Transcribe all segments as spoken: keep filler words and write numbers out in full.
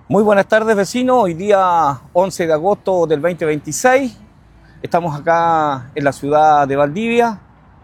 Muy buenas tardes, vecinos. Hoy día once de agosto del dos mil veintiséis. Estamos acá en la ciudad de Valdivia.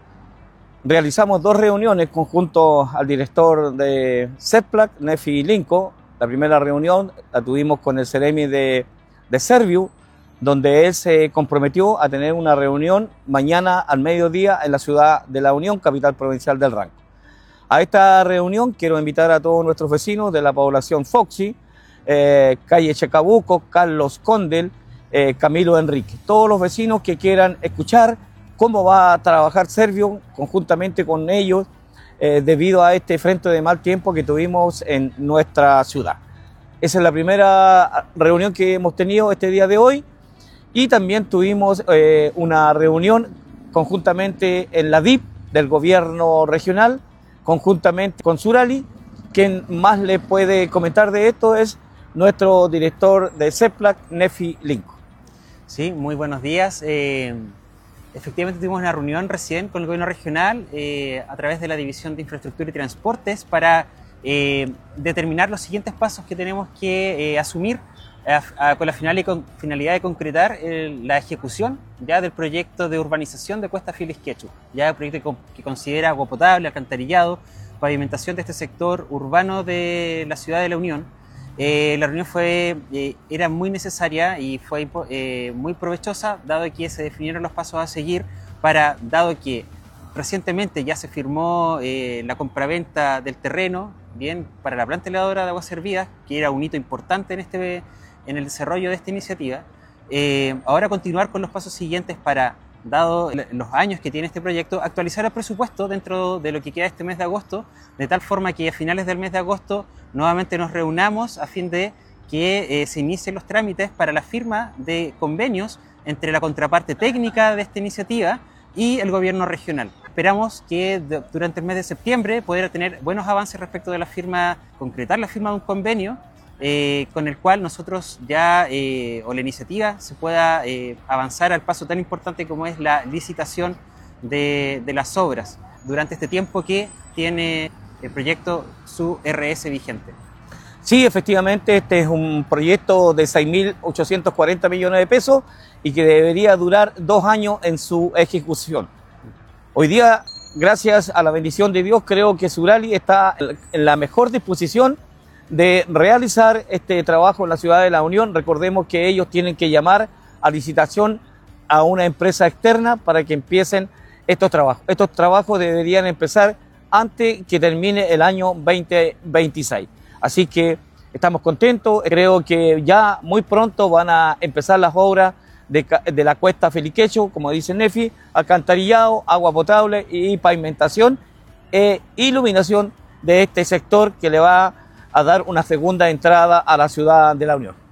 Realizamos dos reuniones conjunto al director de Sepplac, Nefi Linko. La primera reunión la tuvimos con el Ceremi de, de Serviu, donde él se comprometió a tener una reunión mañana al mediodía en la ciudad de La Unión, capital provincial del Ranco. A esta reunión quiero invitar a todos nuestros vecinos de la población Foxy, Eh, calle Chacabuco, Carlos Condel, eh, Camilo Enrique. Todos los vecinos que quieran escuchar cómo va a trabajar Serviu conjuntamente con ellos eh, debido a este frente de mal tiempo que tuvimos en nuestra ciudad. Esa es la primera reunión que hemos tenido este día de hoy, y también tuvimos eh, una reunión conjuntamente en la D I P del gobierno regional, conjuntamente con Surali. Quien más le puede comentar de esto es nuestro director de Sepplac, Nefi Linko. Sí, muy buenos días. Eh, efectivamente tuvimos una reunión recién con el gobierno regional eh, a través de la División de Infraestructura y Transportes para eh, determinar los siguientes pasos que tenemos que eh, asumir a, a, con la final y con, finalidad de concretar eh, la ejecución ya del proyecto de urbanización de Cuesta Filis Quechu, ya el proyecto que, que considera agua potable, alcantarillado, pavimentación de este sector urbano de la ciudad de La Unión. Eh, la reunión fue, eh, era muy necesaria y fue eh, muy provechosa, dado que se definieron los pasos a seguir para, dado que recientemente ya se firmó eh, la compraventa del terreno, bien, para la planta heladora de aguas servidas, que era un hito importante en, este, en el desarrollo de esta iniciativa. Eh, ahora continuar con los pasos siguientes para, dado los años que tiene este proyecto, actualizar el presupuesto dentro de lo que queda este mes de agosto, de tal forma que a finales del mes de agosto nuevamente nos reunamos a fin de que eh, se inicien los trámites para la firma de convenios entre la contraparte técnica de esta iniciativa y el gobierno regional. Esperamos que de, durante el mes de septiembre poder tener buenos avances respecto de la firma, concretar la firma de un convenio Eh, con el cual nosotros ya, eh, o la iniciativa, se pueda eh, avanzar al paso tan importante como es la licitación de, de las obras durante este tiempo que tiene el proyecto su R S vigente. Sí, efectivamente, este es un proyecto de seis mil ochocientos cuarenta millones de pesos y que debería durar dos años en su ejecución. Hoy día, gracias a la bendición de Dios, creo que Surali está en la mejor disposición de realizar este trabajo en la ciudad de La Unión. Recordemos que ellos tienen que llamar a licitación a una empresa externa para que empiecen estos trabajos. Estos trabajos deberían empezar antes que termine el año veinte veintiséis. Así que estamos contentos. Creo que ya muy pronto van a empezar las obras de, de la Cuesta Filis Quechu, como dice Nefi, alcantarillado, agua potable y pavimentación e iluminación de este sector que le va a dar una segunda entrada a la ciudad de La Unión.